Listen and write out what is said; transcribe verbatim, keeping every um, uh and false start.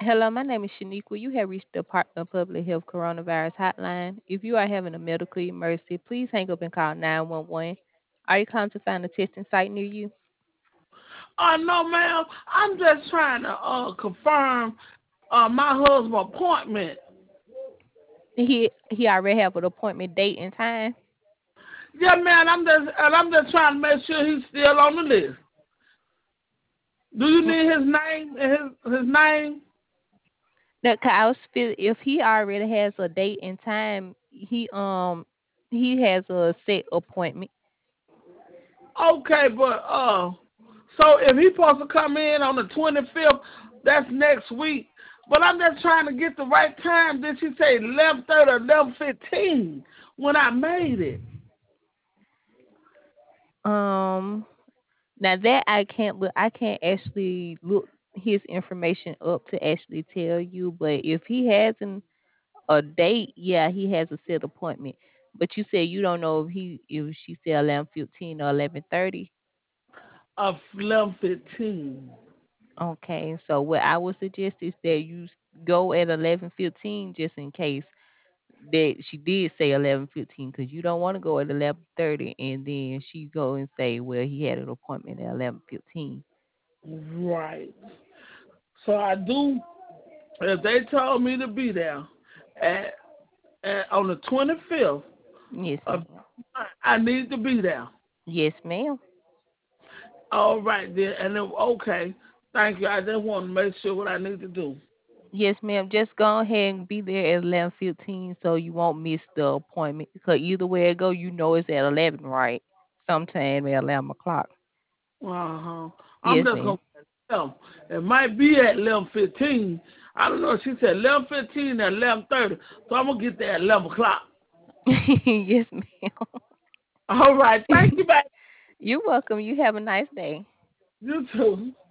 Hello, my name is Shaniqua. You have reached the Department of Public Health Coronavirus Hotline. If you are having a medical emergency, please hang up and call nine one one. Are you calling to find a testing site near you? Uh, no, ma'am. I'm just trying to uh confirm uh my husband's appointment. He he already have an appointment date and time. Yeah, man. I'm just and I'm just trying to make sure he's still on the list. Do you Mm, need his name and his his name? Now, 'cause I was feel if he already has a date and time, he um he has a set appointment. Okay, but uh, so if he's supposed to come in on the twenty-fifth, that's next week. But I'm just trying to get the right time. Did she say eleven thirty or eleven fifteen when I made it? Um, Now that I can't look, I can't actually look his information up to actually tell you. But if he has an a date, yeah, he has a set appointment. But you said you don't know if he if she said eleven fifteen or eleven thirty. Of eleven fifteen. Okay, so what I would suggest is that you s- go at eleven fifteen just in case that she did say eleven fifteen because you don't want to go at eleven thirty and then she go and say, well, he had an appointment at eleven fifteen. Right. So I do. If they told me to be there at, at on the twenty-fifth Yes, of ma'am. I need to be there. Yes, ma'am. All right then, and then okay. Thank you. I just want to make sure what I need to do. Yes, ma'am. Just go ahead and be there at eleven fifteen so you won't miss the appointment. Because either way it go, you know it's at eleven, right? Sometime at eleven o'clock. Uh huh. I'm Yes, just ma'am. gonna tell them. It might be at eleven fifteen. I don't know. She said eleven fifteen at eleven thirty, so I'm gonna get there at eleven o'clock. Yes, All right. ma'am. Thank you, baby. You're welcome. You have a nice day. You too.